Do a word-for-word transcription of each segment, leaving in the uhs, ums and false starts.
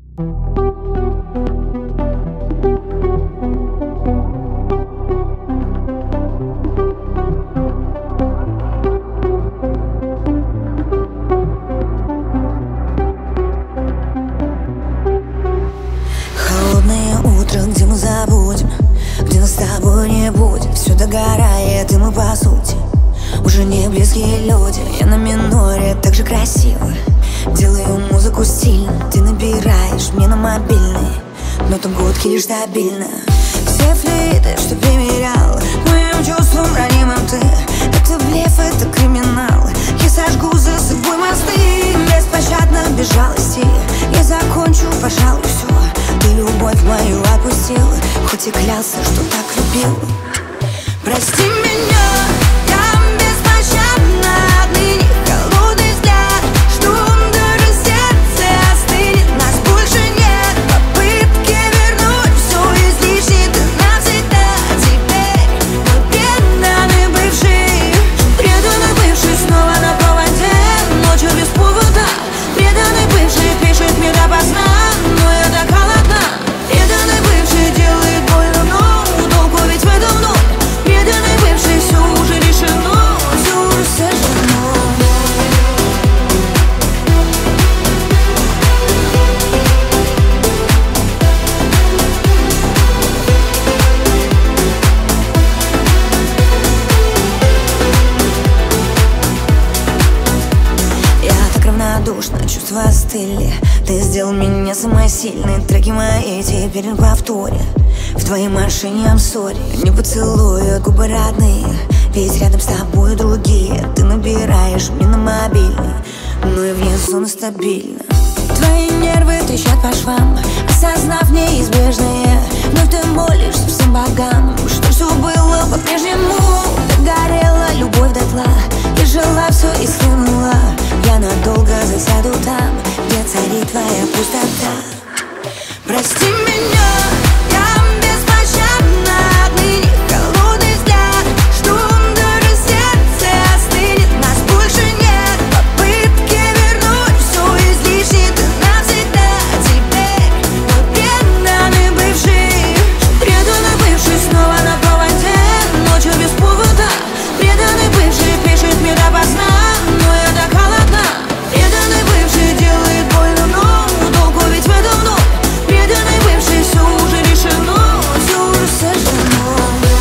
Холодное утро, где мы забудем, где нас с тобой не будет. Все догорает, и мы по сути уже не близкие люди. Я на миноре, так же красиво делаю музыку стильно. Ты набираешь мне на мобильный, но там гудки лишь стабильно. Все флейты, что примерял, моим чувствам ранимым ты. Это блеф, это криминал. Я сожгу за собой мосты, беспощадно, без жалости. Я закончу, пожалуй, все. Ты любовь мою отпустил, хоть и клялся, что так любил. Прости меня, я беспощадна, отныне холодный взгляд, что даже сердце остынет. Нас больше нет, попытки вернуть все излишне. Ты навсегда теперь мой преданный бывший. Преданный бывший снова на проводе, ночью без повода. Преданный бывший пишет мне допоздна, но я так холодна. Преданный бывший делает больно, но долго ведь в этом ноль. Преданный бывший, все уже решено, все уже сожжено. Я так равнодушна, чувства остыли. Ты сделал меня самой сильной. Треки мои теперь в повторе. В твоей машине I'm sorry. Не поцелуют губы родные, ведь рядом с тобой другие. Ты набираешь мне на мобильный, но и вне зоны стабильно. Твои нервы трещат по швам, осознав неизбежное. Но ты молишься всем богам, что все было по-прежнему. Догорела любовь дотла, и жила все и схлынула. Я надолго засяду там, где царит твоя пустота. Прости меня, я беспощадна, отныне холодный взгляд, что даже сердце остынет. Нас больше нет, попытки вернуть все излишне. Ты навсегда теперь мой преданный бывший. Преданный бывший снова на проводе, ночью без повода. Преданный бывший пишет мне допоздна, но я так холодна. Преданный бывший делает больно, но долго ведь в этом ноль. Преданный бывший, все уже решено, все уже сожжено.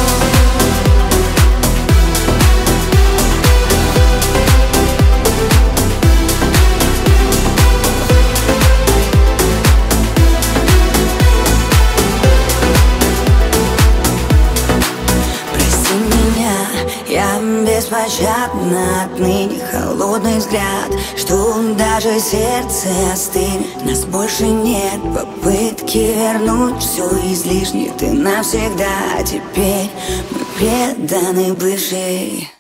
Прости меня, я беспощадна, отныне холодный взгляд, что даже сердце остынет. Нас больше нет, попытки вернуть все излишне. Ты навсегда теперь мой преданный бывший.